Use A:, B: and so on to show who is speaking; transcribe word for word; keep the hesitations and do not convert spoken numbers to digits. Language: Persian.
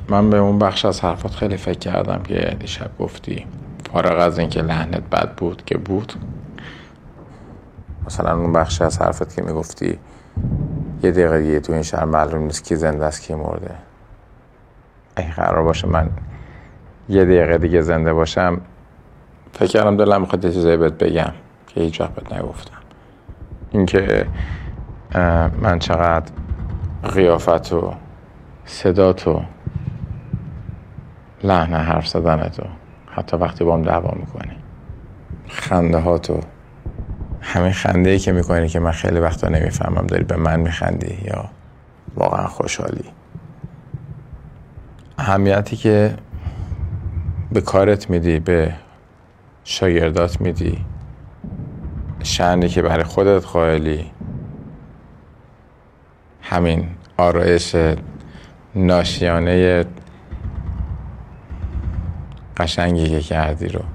A: من به اون بخش از حرفات خیلی فکر کردم که دیشب گفتی، فارغ از اینکه لحنت بد بود که بود. مثلا اون بخش از حرفت که میگفتی یه دقیقه دیگه تو این شهر معلوم نیست کی زنده است کی مرده. اگه قرار باشه من یه دقیقه دیگه زنده باشم، فکر کردم دلم میخواد یه چیزایی بهت بگم که هیچ وقت بهت نگفتم. اینکه من چقدر قیافت و صدات و لحن حرف زدنت و حتی وقتی با هم دعوا میکنی، خنده هاتو، همین خنده ای که میکنی که من خیلی وقتا نمیفهمم داری به من میخندی یا واقعا خوشحالی، اهمیتی که به کارت میدی، به شاگردات میدی، شأنی که برای خودت قائلی، همین آرایش ناشیانه قشنگی که کردی رو